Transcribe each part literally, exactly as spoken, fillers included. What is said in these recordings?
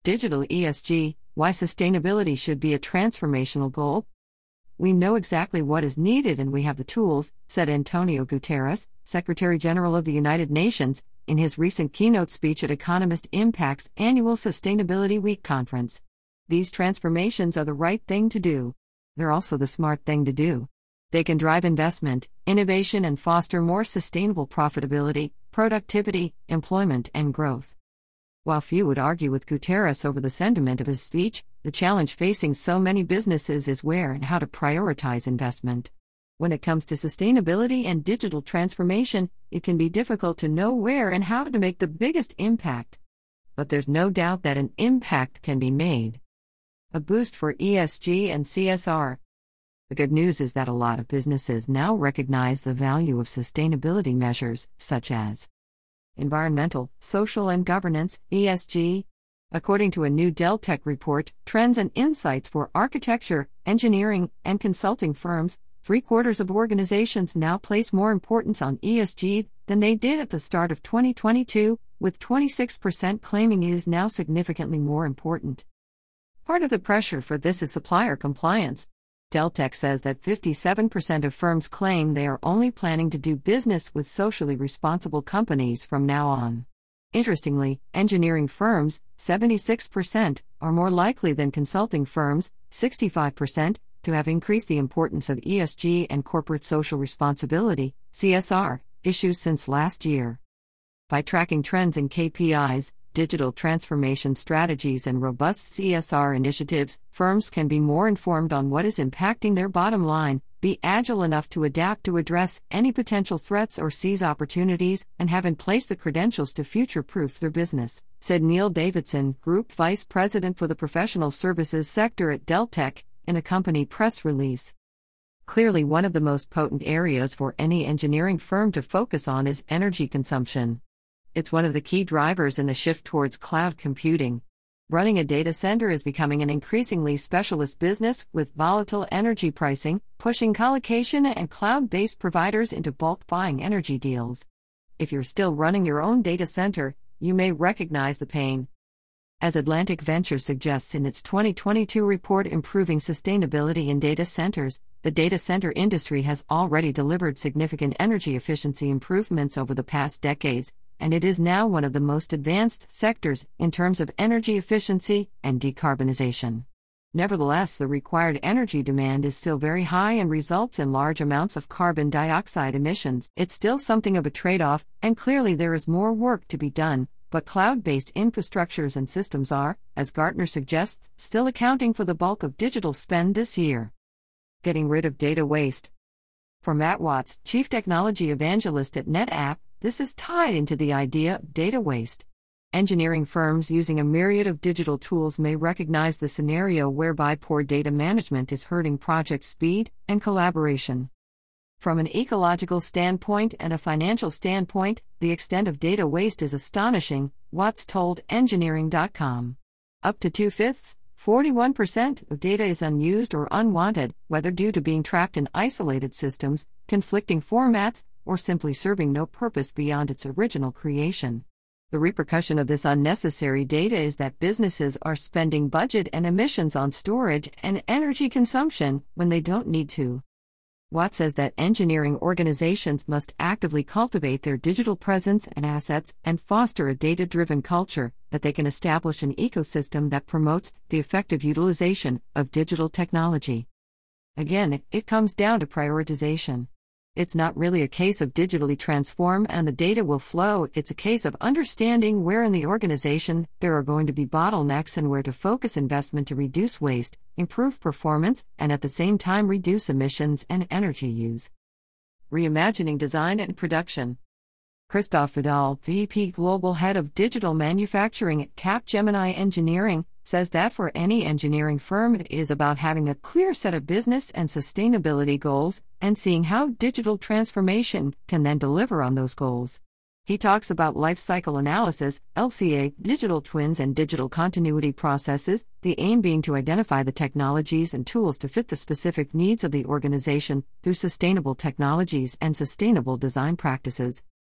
Digital E S G, why sustainability should be a transformational goal. We know exactly what is needed and we have the tools, said Antonio Guterres, Secretary General of the United Nations, in his recent keynote speech at Economist Impact's annual Sustainability Week conference. These transformations are the right thing to do. They're also the smart thing to do. They can drive investment, innovation, and foster more sustainable profitability, productivity, employment, and growth. While few would argue with Guterres over the sentiment of his speech, the challenge facing so many businesses is where and how to prioritize investment. When it comes to sustainability and digital transformation, it can be difficult to know where and how to make the biggest impact. But there's no doubt that an impact can be made. A boost for E S G and C S R. The good news is that a lot of businesses now recognize the value of sustainability measures, such as environmental, social, and governance, E S G. According to a new Deltek report, Trends and Insights for Architecture, Engineering, and Consulting Firms, three-quarters of organizations now place more importance on E S G than they did at the start of twenty twenty-two, with twenty-six percent claiming it is now significantly more important. Part of the pressure for this is supplier compliance. Deltek says that fifty-seven percent of firms claim they are only planning to do business with socially responsible companies from now on. Interestingly, engineering firms, seventy-six percent, are more likely than consulting firms, sixty-five percent, to have increased the importance of E S G and corporate social responsibility, C S R, issues since last year. By tracking trends in K P Is, digital transformation strategies, and robust C S R initiatives, firms can be more informed on what is impacting their bottom line, be agile enough to adapt to address any potential threats or seize opportunities, and have in place the credentials to future-proof their business, said Neil Davidson, Group Vice President for the Professional Services Sector at Deltek, in a company press release. Clearly, one of the most potent areas for any engineering firm to focus on is energy consumption. It's one of the key drivers in the shift towards cloud computing. Running a data center is becoming an increasingly specialist business, with volatile energy pricing pushing colocation and cloud-based providers into bulk buying energy deals. If you're still running your own data center, you may recognize the pain. As Atlantic Ventures suggests in its twenty twenty-two report Improving Sustainability in Data Centers, the data center industry has already delivered significant energy efficiency improvements over the past decades, and it is now one of the most advanced sectors in terms of energy efficiency and decarbonization. Nevertheless, the required energy demand is still very high and results in large amounts of carbon dioxide emissions. It's still something of a trade-off, and clearly there is more work to be done, but cloud-based infrastructures and systems are, as Gartner suggests, still accounting for the bulk of digital spend this year. Getting rid of data waste. For Matt Watts, Chief Technology Evangelist at NetApp, this is tied into the idea of data waste. Engineering firms using a myriad of digital tools may recognize the scenario whereby poor data management is hurting project speed and collaboration. From an ecological standpoint and a financial standpoint, the extent of data waste is astonishing, Watts told engineering dot com. Up to two-fifths, forty-one percent, of data is unused or unwanted, whether due to being trapped in isolated systems, conflicting formats, or simply serving no purpose beyond its original creation. The repercussion of this unnecessary data is that businesses are spending budget and emissions on storage and energy consumption when they don't need to. Watt says that engineering organizations must actively cultivate their digital presence and assets and foster a data-driven culture, that they can establish an ecosystem that promotes the effective utilization of digital technology. Again, it comes down to prioritization. It's not really a case of digitally transform and the data will flow, it's a case of understanding where in the organization there are going to be bottlenecks and where to focus investment to reduce waste, improve performance, and at the same time reduce emissions and energy use. Reimagining design and production. Christoph Vidal, V P Global Head of Digital Manufacturing at Capgemini Engineering, says that for any engineering firm it is about having a clear set of business and sustainability goals, and seeing how digital transformation can then deliver on those goals. He talks about life cycle analysis, L C A, digital twins and digital continuity processes, the aim being to identify the technologies and tools to fit the specific needs of the organization through sustainable technologies and sustainable design practices.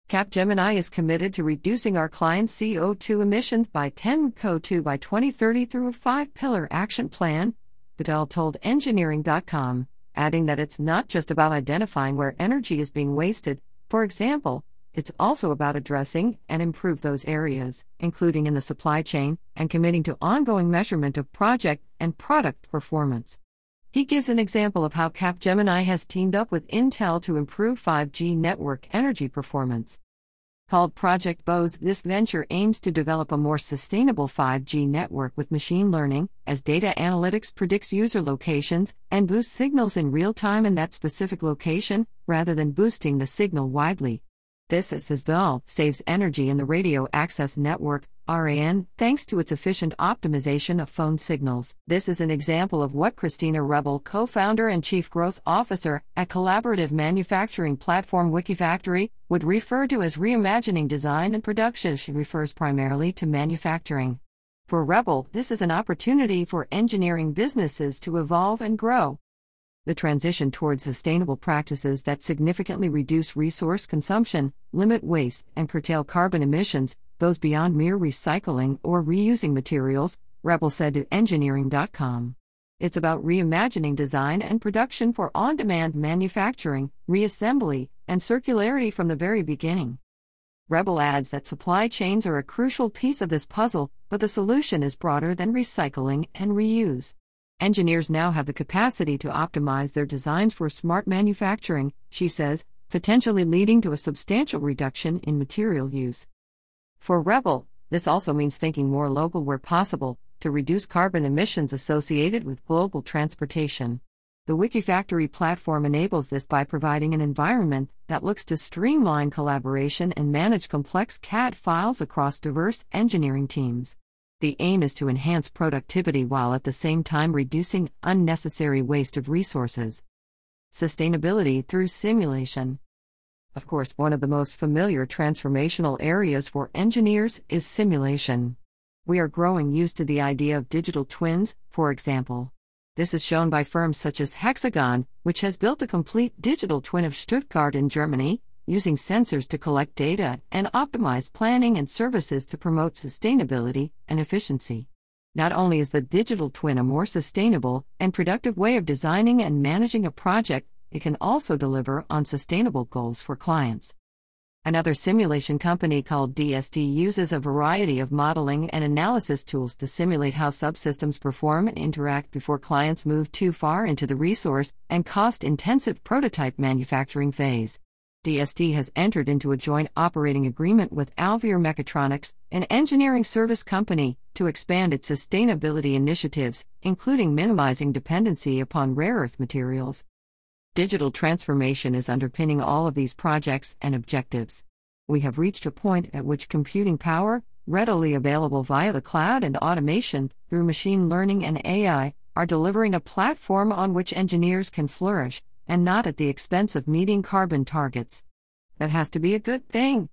Capgemini is committed to reducing our clients' C O two emissions by ten C O two by twenty thirty through a five-pillar action plan, Patel told engineering dot com, adding that it's not just about identifying where energy is being wasted. For example, it's also about addressing and improve those areas, including in the supply chain, and committing to ongoing measurement of project and product performance. He gives an example of how Capgemini has teamed up with Intel to improve five G network energy performance. Called Project Bose, this venture aims to develop a more sustainable five G network with machine learning, as data analytics predicts user locations and boosts signals in real time in that specific location, rather than boosting the signal widely. This, as well, saves energy in the radio access network, R A N, thanks to its efficient optimization of phone signals. This is an example of what Christina Rebel, co-founder and chief growth officer at collaborative manufacturing platform Wikifactory, would refer to as reimagining design and production. She refers primarily to manufacturing. For Rebel, this is an opportunity for engineering businesses to evolve and grow. The transition towards sustainable practices that significantly reduce resource consumption, limit waste, and curtail carbon emissions goes beyond mere recycling or reusing materials, Rebel said to engineering dot com. It's about reimagining design and production for on-demand manufacturing, reassembly, and circularity from the very beginning. Rebel adds that supply chains are a crucial piece of this puzzle, but the solution is broader than recycling and reuse. Engineers now have the capacity to optimize their designs for smart manufacturing, she says, potentially leading to a substantial reduction in material use. For Rebel, this also means thinking more local where possible, to reduce carbon emissions associated with global transportation. The Wikifactory platform enables this by providing an environment that looks to streamline collaboration and manage complex C A D files across diverse engineering teams. The aim is to enhance productivity while at the same time reducing unnecessary waste of resources. Sustainability through simulation. Of course, one of the most familiar transformational areas for engineers is simulation. We are growing used to the idea of digital twins, for example. This is shown by firms such as Hexagon, which has built a complete digital twin of Stuttgart in Germany, using sensors to collect data and optimize planning and services to promote sustainability and efficiency. Not only is the digital twin a more sustainable and productive way of designing and managing a project, it can also deliver on sustainable goals for clients. Another simulation company called D S T uses a variety of modeling and analysis tools to simulate how subsystems perform and interact before clients move too far into the resource and cost-intensive prototype manufacturing phase. D S T has entered into a joint operating agreement with Alvear Mechatronics, an engineering service company, to expand its sustainability initiatives, including minimizing dependency upon rare earth materials. Digital transformation is underpinning all of these projects and objectives. We have reached a point at which computing power, readily available via the cloud, and automation, through machine learning and A I, are delivering a platform on which engineers can flourish, and not at the expense of meeting carbon targets. That has to be a good thing.